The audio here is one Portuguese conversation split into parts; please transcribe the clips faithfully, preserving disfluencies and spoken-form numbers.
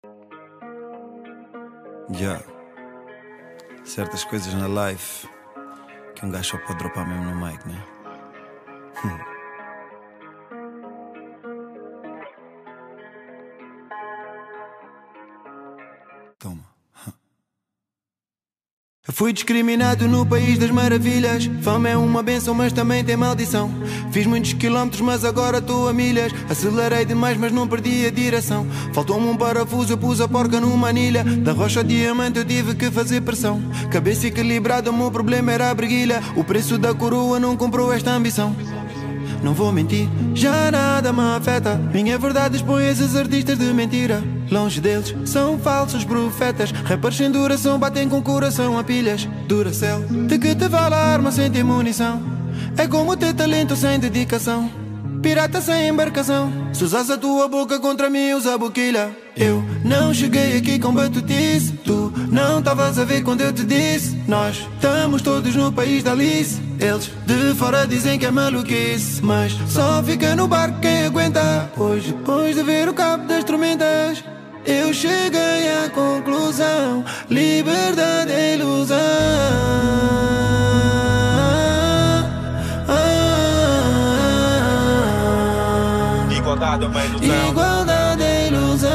Yeah. Certas coisas na life que um gajo só pode dropar mesmo no mic, né? Hum. Toma. Eu fui discriminado no país das maravilhas. Fama é uma benção, mas também tem maldição. Fiz muitos quilómetros, mas agora estou a milhas. Acelerei demais, mas não perdi a direção. Faltou-me um parafuso, eu pus a porca numa anilha. Da rocha ao diamante eu tive que fazer pressão. Cabeça equilibrada, o meu problema era a breguilha. O preço da coroa não comprou esta ambição. Não vou mentir, já nada me afeta. Minha verdade expõe esses artistas de mentira. Longe deles, são falsos profetas. Rappers sem duração, batem com coração a pilhas. Duracell, de que te vale a arma sem ter munição? É como ter talento sem dedicação. Pirata sem embarcação. Se usas a tua boca contra mim, usa a boquilha. Eu não cheguei aqui com batutice. Tu não estavas a ver quando eu te disse. Nós estamos todos no país da Alice. Eles de fora dizem que é maluquice, mas só fica no barco quem aguenta. Pois depois de ver o cabo das tormentas, eu cheguei à conclusão: liberdade é ilusão. Igualdade é uma ilusão. Igualdade é ilusão.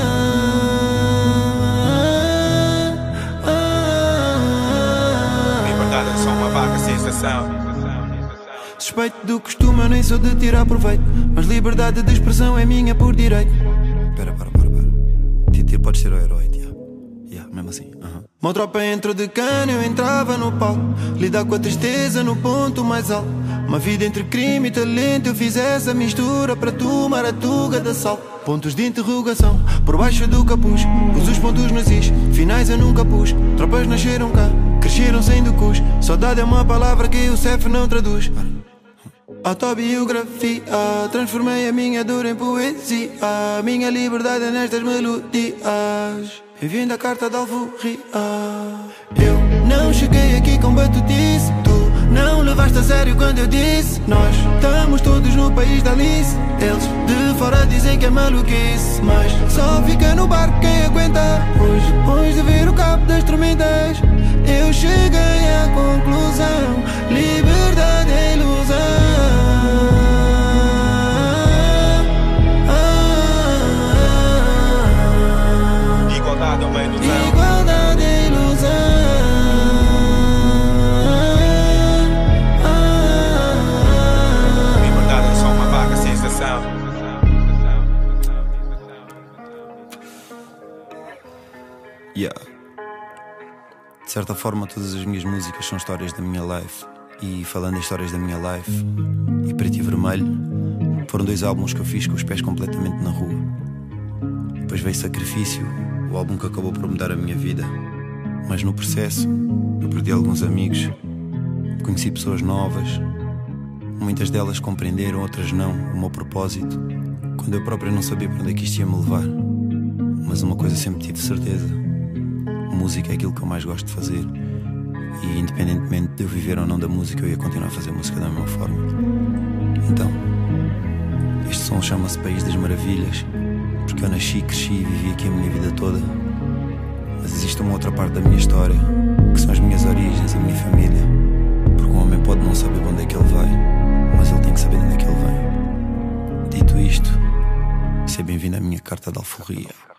Liberdade é só uma vaga sensação. Suspeito do costume, eu nem sou de tirar proveito, mas liberdade de expressão é minha por direito. Pera, para, para, para. Titi, podes ser o herói, tia. Yeah, mesmo assim. Uh-huh. Uma tropa entrou de cano, eu entrava no palco. Lidar com a tristeza no ponto mais alto. Uma vida entre crime e talento, eu fiz essa mistura para tomar a tuga da sal. Pontos de interrogação, por baixo do capuz. Pus os pontos nos is, finais eu nunca pus. Tropas nasceram cá, cresceram sem docus. Saudade é uma palavra que o C E F não traduz. Autobiografia, transformei a minha dor em poesia. A minha liberdade é nestas melodias. Bem-vindo à carta da alforria. Eu não cheguei aqui com batutice. Tu não levaste a sério quando eu disse. Nós estamos todos no país da Alice. Eles de fora dizem que é maluquice, mas só fica no barco quem aguenta. Pois depois de ver o cabo das tormentas, eu cheguei à conclusão: liberdade é ilusão. Igualdade é uma ilusão. Igualdade é ilusão. Liberdade é só uma vaga sensação. Yeah. De certa forma, todas as minhas músicas são histórias da minha life. E falando em histórias da minha life, e Preto e Vermelho foram dois álbuns que eu fiz com os pés completamente na rua. Depois veio Sacrifício, o álbum que acabou por mudar a minha vida. Mas no processo eu perdi alguns amigos, conheci pessoas novas. Muitas delas compreenderam, outras não, o meu propósito, quando eu próprio não sabia para onde é que isto ia me levar. Mas uma coisa sempre tive certeza: música é aquilo que eu mais gosto de fazer. E independentemente de eu viver ou não da música, eu ia continuar a fazer música da mesma forma. Então, este som chama-se País das Maravilhas, porque eu nasci, cresci e vivi aqui a minha vida toda. Mas existe uma outra parte da minha história, que são as minhas origens, a minha família. Porque um homem pode não saber onde é que ele vai, mas ele tem que saber de onde é que ele vem. Dito isto, seja bem-vindo à minha carta de alforria.